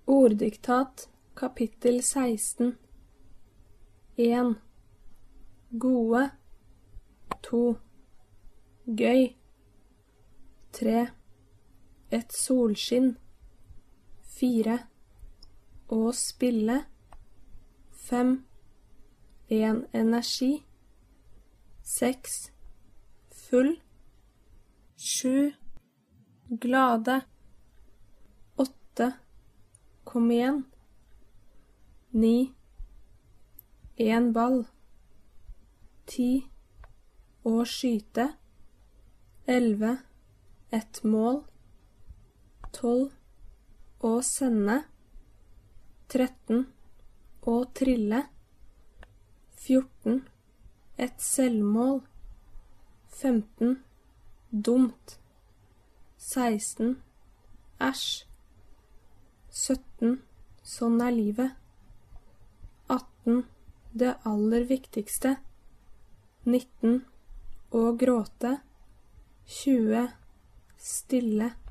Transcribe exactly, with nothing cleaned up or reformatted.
Orddiktat, kapittel seksten. en. Gode. to. Gøy. tre. Et solskinn. fire. Å spille. fem. En energi. seks. Full. sju. Glade. åtte. Kom igjen. ni. En ball. ti. Å skyte. elleve. Et mål. tolv. Å sende. tretten. Å trille. fjorten. Et selvmål. femten. Dumt. seksten. Æsj. sytten. Sånn er livet. atten. Det aller viktigste. nitten. Å gråte. tjue. Stille.